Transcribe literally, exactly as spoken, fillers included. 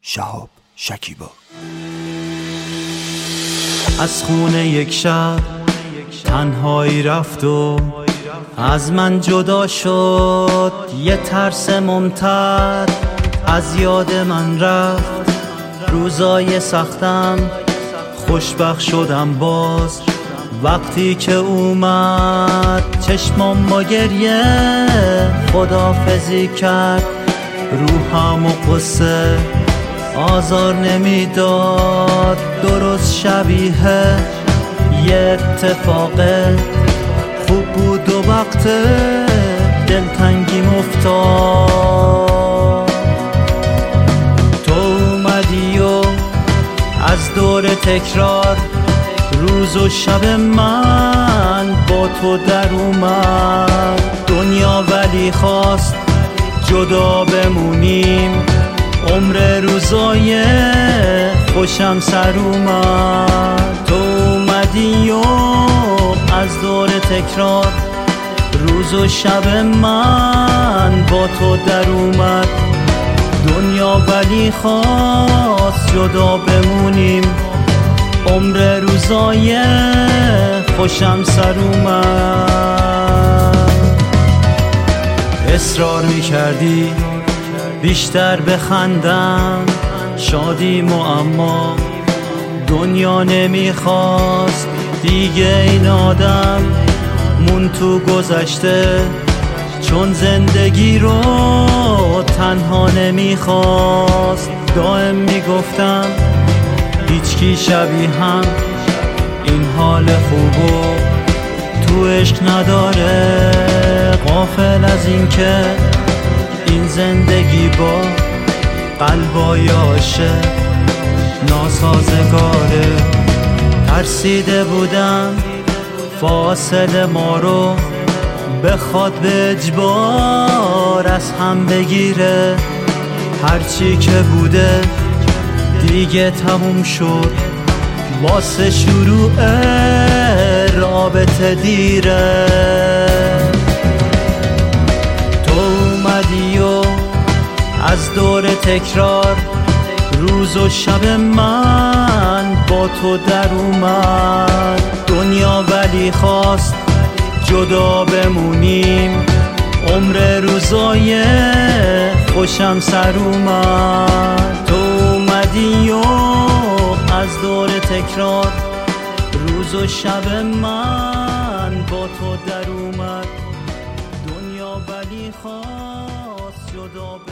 شهاب شکیبا. از خونه یک شب تنهایی رفت و از من جدا شد، یه ترس ممتد از یاد من رفت. روزای سختم خوشبخت شدم باز وقتی که اومد، چشمام با گریه خداحافظی کرد. روحم و قصه آزار نمیداد، درست شبیه یه اتفاق خوب بود و وقت دلتنگیم افتاد. تو اومدی و از دور تکرار روز و شب من با تو در اومد. دنیا ولی خواست جدا بمونیم، عمر روزای خوشم سر اومد. تو اومدی و از دور تکرار روز و شب من با تو در اومد. دنیا ولی خواست جدا بمونیم، عمر روزای خوشم سر اومد. اصرار میکردی بیشتر بخندم، شادیم و اما دنیا نمیخواست دیگه. این آدم مون تو گذشته، چون زندگی رو تنها نمیخواست. دائم میگفتم هیچکی شبیه هم این حال خوبو تو عشق نداره. غافل از این که این زندگی با قلبای عاشق ناسازگاره. ترسیده بودم فاصله ما رو بخواد به اجبار از هم بگیره. هرچی که بوده دیگه تموم شد، واسه شروع رابطه دیره. تو اومدی و از دور تکرار روز و شب من با تو در اومد. دنیا ولی خواست جدا بمونیم، عمر روزای خوشم سر اومد. تو اومدی و از دور تکرار روز و شب من با تو در اومد. دنیا ولی خواست جدا